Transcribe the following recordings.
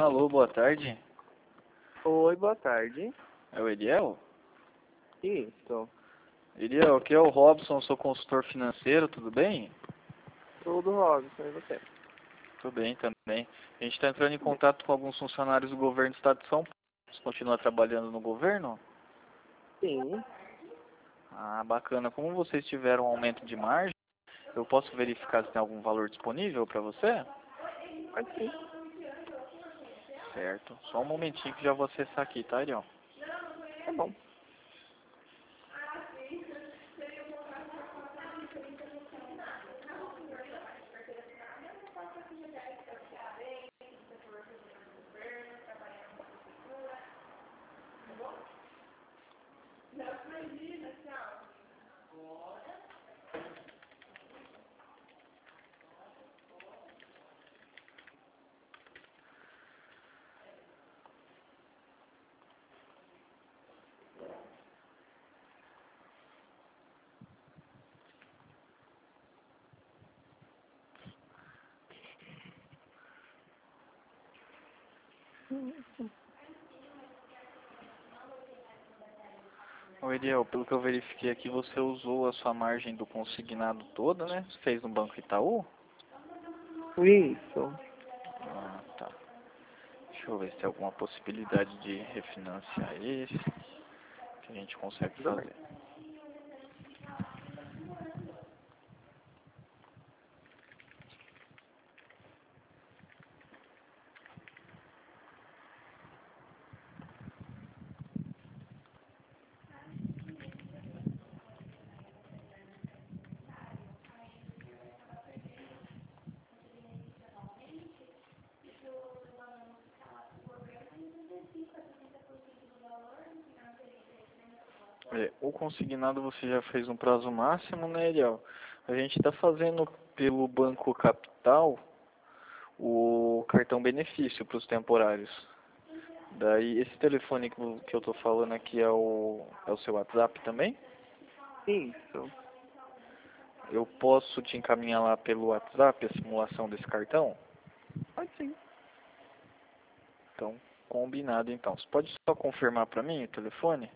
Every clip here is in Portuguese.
Alô, boa tarde. Oi, boa tarde. É o Eliel? Isso. Eliel, aqui é o Robson, sou consultor financeiro, tudo bem? Tudo, Robson, e você? Tudo bem também. A gente está entrando em contato com alguns funcionários do governo do estado de São Paulo. Você continua trabalhando no governo? Sim. Ah, bacana. Como vocês tiveram um aumento de margem, eu posso verificar se tem algum valor disponível para você? Pode sim. Certo. Só um momentinho que já vou acessar aqui, tá, Eliel? Tá bom. Ô, Eliel, pelo que eu verifiquei aqui, você usou a sua margem do consignado toda, né? Você fez no Banco Itaú? Isso. Ah, tá. Deixa eu ver se tem alguma possibilidade de refinanciar esse, que a gente consegue Tudo bem. fazer. O consignado você já fez um prazo máximo, né, Eliel? A gente está fazendo pelo Banco Capital o cartão benefício para os temporários. Daí, esse telefone que eu estou falando aqui é o seu WhatsApp também? Isso. Eu posso te encaminhar lá pelo WhatsApp a simulação desse cartão? Pode sim. Então, combinado então. Você pode só confirmar para mim o telefone?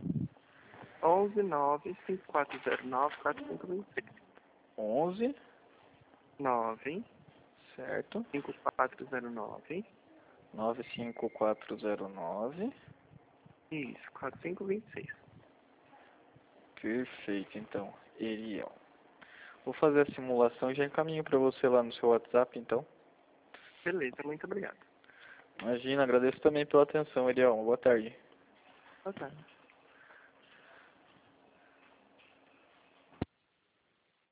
11 9 5409 4526. 11, 9 certo? 5409. 95409. Isso, 4526. Perfeito, então. Eliel. Vou fazer a simulação e já encaminho para você lá no seu WhatsApp, então. Beleza, muito obrigado. Imagina, agradeço também pela atenção, Eliel. Boa tarde. Boa tarde.